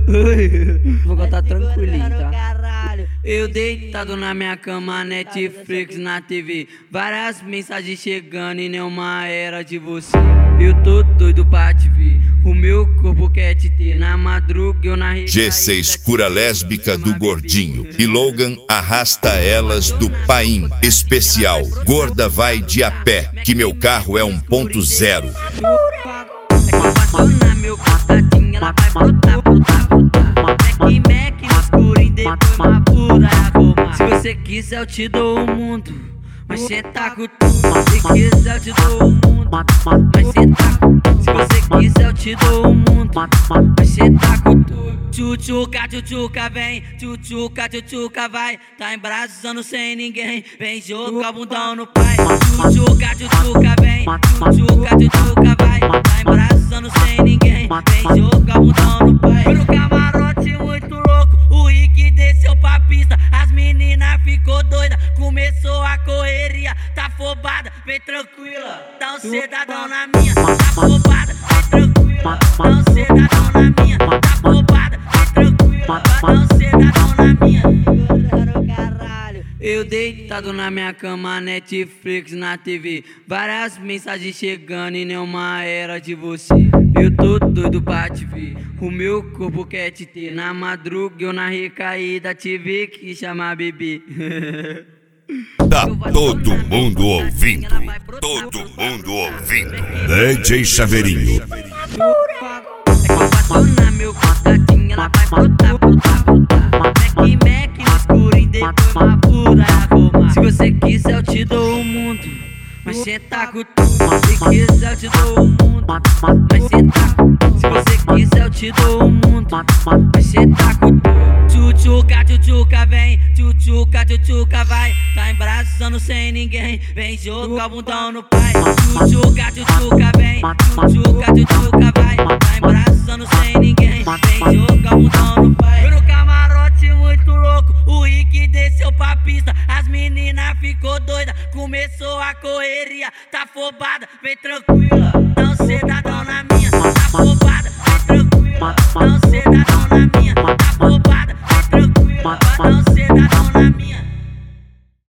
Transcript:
Vou contar tranquilinho, tá? Eu deitado na minha cama, Netflix na TV, várias mensagens chegando e nenhuma era de você. Eu tô doido pra te ver, o meu corpo quer te ter. Na madruga eu na G6 cura lésbica do gordinho e Logan arrasta elas do Paim. Especial, gorda vai de a pé, que meu carro é 1.0. Meu contatinho, ela vai brotar. Mac no escuro e depois uma pura goma. Se você quiser eu te dou o mundo, mas cê tá com tudo. Se quiser eu te dou o mundo, mas cê tá com tudo. Se você quiser eu te dou o mundo, mas cê tá com tudo. Tchutchuca, vem, tchutchuca, vai. Tá embraçando sem ninguém, vem jogar bundão no pai. Tchutchuca, vem, tchutchuca, vai. Tá embraçando sem ninguém, vem jogar bundão no pai. Foi no camarote muito louco, o Rick desceu pra pista. As meninas ficou doida, começou a correria. Tá afobada, vem tranquila, dá um sedadão na minha. Tá afobada, vem tranquila, dá um sedadão na minha. Tá afobada, vem tranquila, dá um sedadão na minha. Eu deitado na minha cama, Netflix na TV, várias mensagens chegando e nenhuma era de você. Eu tô doido pra te ver, o meu corpo quer te ter. Na madruga eu na recaída tive que chamar bebê. Tá todo mundo ouvindo, todo mundo ouvindo. DJ Chaveirinho. Na meu contatinho, ela vai brotar. Mac no escuro e depois uma pura goma. Se você quiser eu te dou o mundo, mas cê tá com tudo. Se quiser eu te dou o mundo, mas cê tá com tudo. Se você quiser eu te dou o mundo, mas cê tá com tudo. Tchutchuca, vem, tchutchuca, vai. Tá embraçando sem ninguém, vem jogar bundão no pai. Tchutchuca, vem, tchutchuca, vai. Tá embraçando sem ninguém, vem jogar bundão no pai. Foi no camarote muito louco, o Rick desceu pra pista. As meninas ficou doida, começou a correria. Tá afobada, vem tranquila.